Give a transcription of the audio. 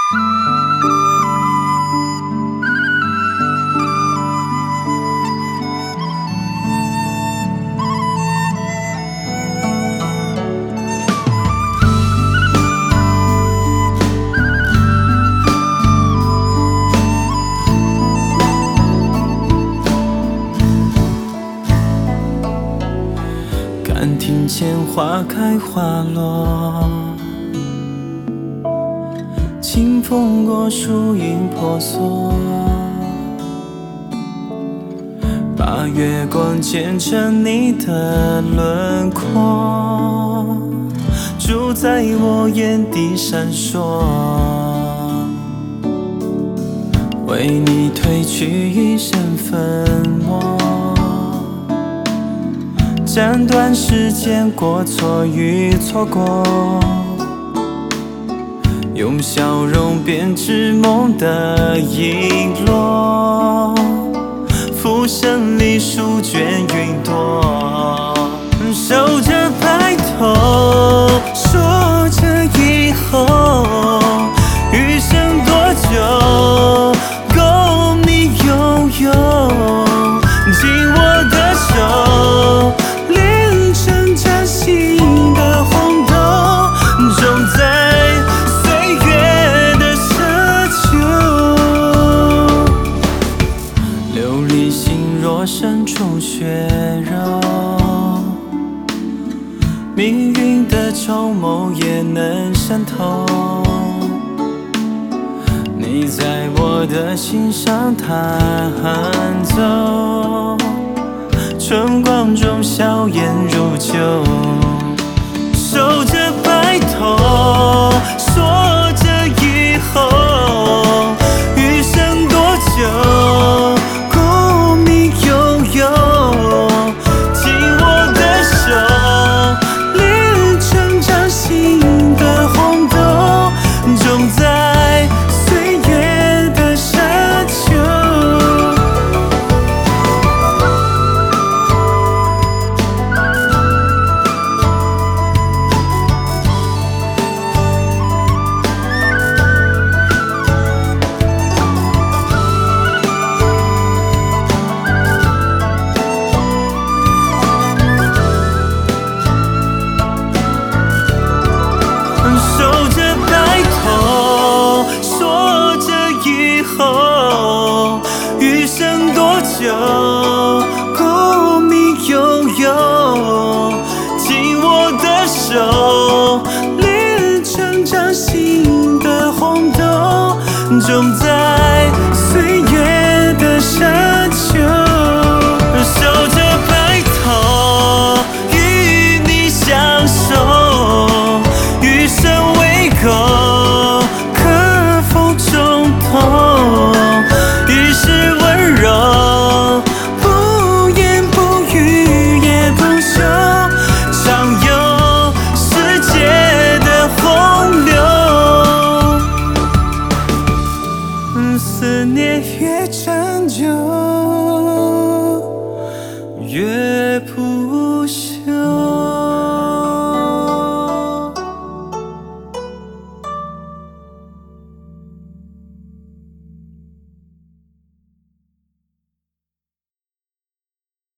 看庭前花开花落，清风过，树影婆娑，把月光剪成你的轮廓，住在我眼底闪烁，为你褪去一身粉墨，斩断时间过错与错过，用笑容编织梦的影落，浮生里书卷云朵，守着白头，说着以后，余生多久够你拥有，紧我的手，炼成崭新的红豆，种在岁月的奢求。琉璃心若深处血肉，命运的筹谋也能渗透。你在我的心上弹奏，春光中笑颜如旧，守着白头，说着以后，余生多久够你拥有，紧我的手，炼成崭新的红豆，种在岁月的奢求。守着白头，说着以后，余生多久够你拥有，紧我的手，炼成崭新的红豆，种在